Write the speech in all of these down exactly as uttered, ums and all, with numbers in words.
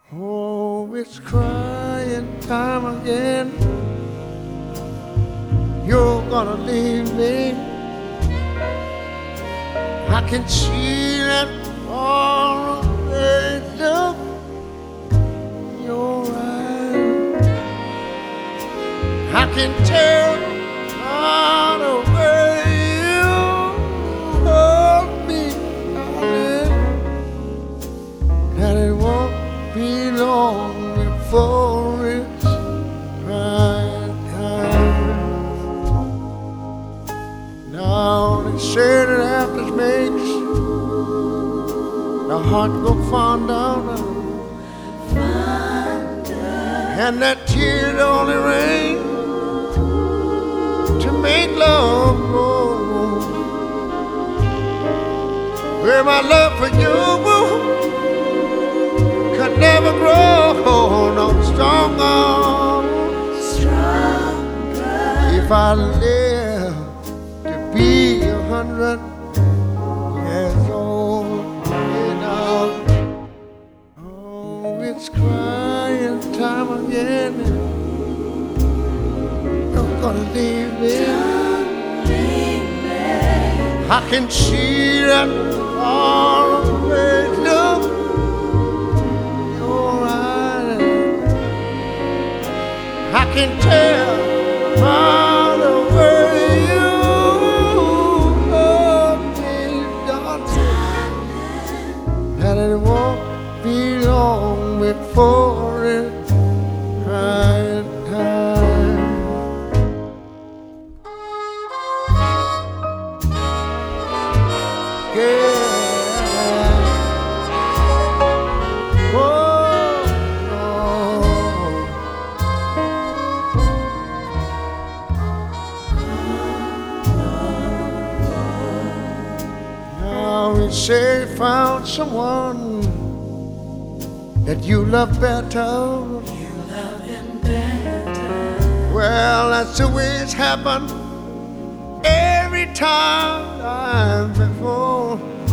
Oh, it's crying time again. You're gonna leave me. I can see that far away look in your eyes. I can tell by the way you hold me, darling, that it won't be long before it's right time. Now they say that after makes the heart go fonder, and that tears only rain to make love grow. Where my love for you could never grow no stronger, stronger. If I live to be a hundred years old, you know. Oh, it's crying time again. You're gonna leave me. I can see that far away look in your eyes. I can tell by the way you hold me, darling, that it won't be long before it's right time. Yeah. Oh, no. Now we say found someone that you love better. You love him better. Well, that's the way it's happened every time I've before.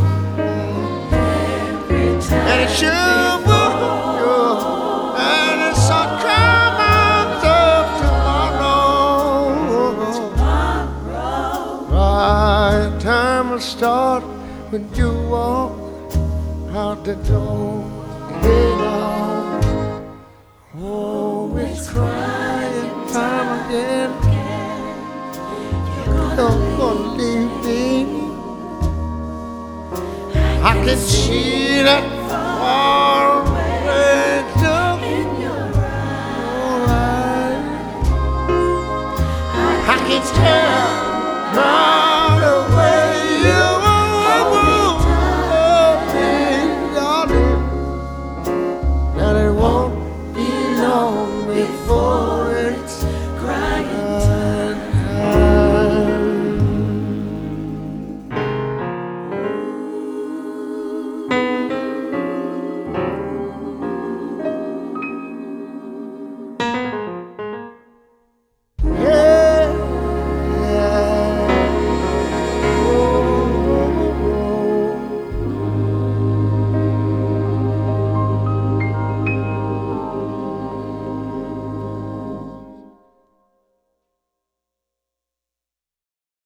Every time. And it sure would, yeah. And it's a coming of tomorrow. Tomorrow. Right time will start when you walk out the door. Oh, it's crying time again. You're gonna leave me. I can see that